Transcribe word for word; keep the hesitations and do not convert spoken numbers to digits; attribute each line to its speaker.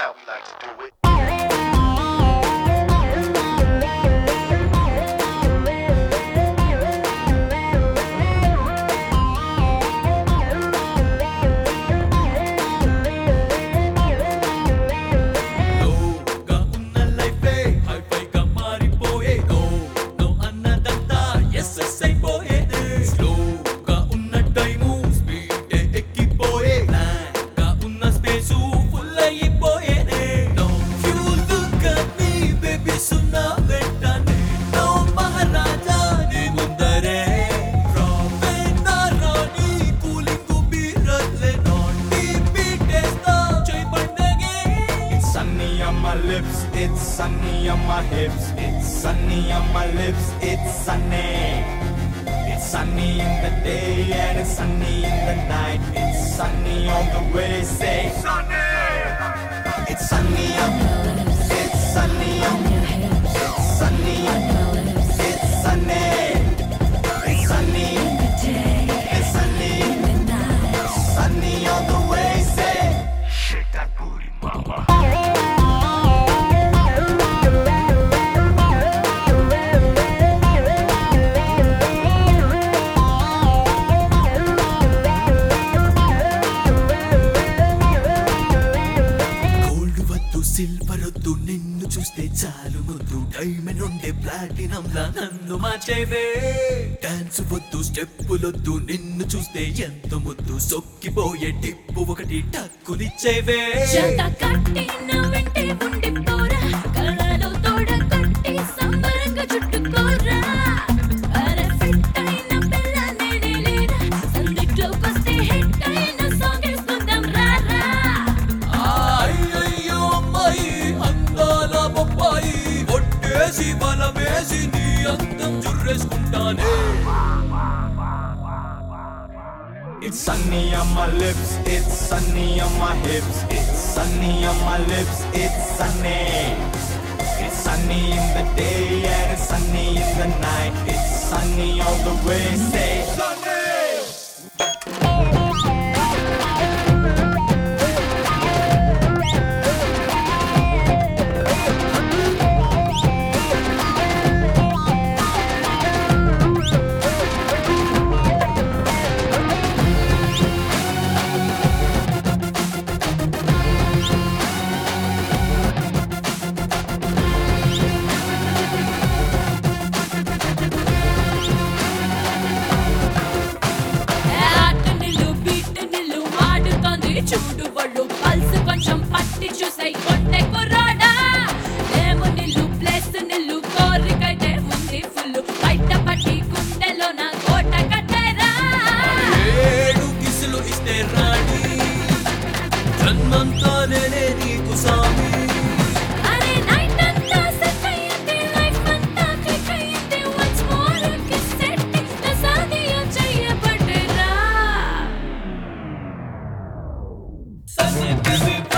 Speaker 1: how we like to do it.
Speaker 2: It's sunny on my hips, it's sunny on my lips, it's sunny. It's sunny in the day and it's sunny in the night. It's sunny all the way, say sunny. It's sunny on your lips, it's sunny on your hips, it's sunny on your lips, it's sunny. It's sunny in the day, it's sunny in the night. It's sunny all the way, say shake that booty, mama.
Speaker 3: Silver వద్దు నిన్ను చూస్తే చాలు ముద్దు diamond ఉండే platinum లా నన్ను మార్చేవే dance వద్దు స్టెప్పులొద్దు నిన్ను చూస్తే ఎంత ముద్దు సొక్కిపోయే టిప్పు ఒకటి టక్కునిచ్చేవే బలమేసి నీ అందం జుర్రేసుకుంటానే.
Speaker 2: It's sunny on my lips, it's sunny on my hips, it's sunny on my lips, it's sunny. It's sunny in the day and it's sunny in the night. It's sunny all the way, say sunny.
Speaker 4: చూడు వాళ్ళు pulse కొంచెం పట్టి చూసాయి కొట్టే కుర్రాడా ఏమో నిల్లు place నిల్లు కోరికైతే ఉంది full బయట పట్టి గుండెలో నా కోట కట్టేరా
Speaker 3: ఏడు కిసులు ఇస్తే రాణి జన్మంతా నేనే నీకు సామి
Speaker 4: అరే నైట్ అంతా సెట్ అయ్యింది లైఫ్ అంతా క్లిక్ అయ్యింది వన్స్ మోర్ కిస్ సెట్టి నా సాదియో చెయ్యబడ్డేరా
Speaker 3: Sunny, baby.